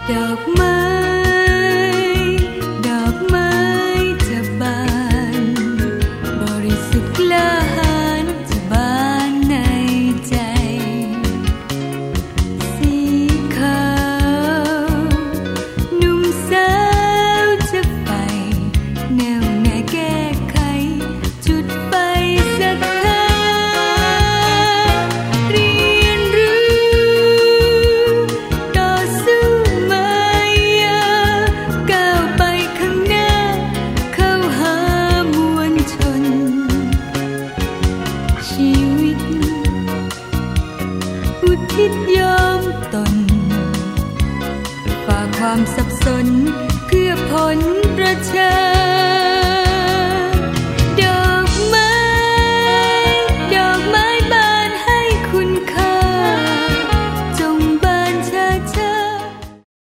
ดอกไม้ดอกไม้จะบานบริสุทธิ์กล้าหาญจะบานในใจสีขาวหนุ่มสาวจะไปแน่วแน่แก้ไขจุดไฟศรัทธาเรียนรู้ต่อสู้มายาก้าวไปข้างหน้าเข้าหามวลชนชีวิตอุทิศยอมตนฝากความสับสนเพื่อผลประชา